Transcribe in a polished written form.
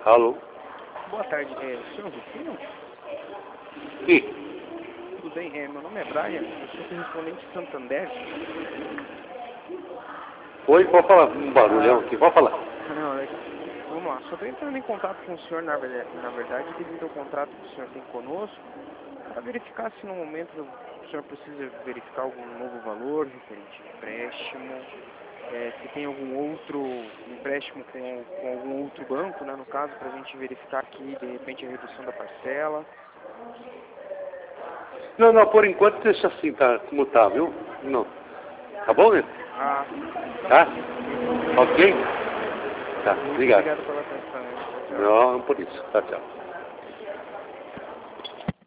Alô? Boa tarde, senhor Rufino? Sim. Tudo bem? Meu nome é Brian, eu sou correspondente de Santander. Oi, pode falar, um barulhão aqui, pode falar. Não, legal. Vamos lá, só estou entrando em contato com o senhor, na verdade, devido ao contrato que o senhor tem conosco, para verificar se no momento o senhor precisa verificar algum novo valor referente a empréstimo, se tem algum outro empréstimo com algum outro banco, né, no caso, para a gente verificar aqui, de repente, a redução da parcela. Não, por enquanto deixa assim, tá como tá, viu? Não. Tá bom, né? Ah, Tá? Ok? Tá, muito obrigado. obrigado pela atenção. Tchau, tchau. Não, por isso. Tchau, tchau.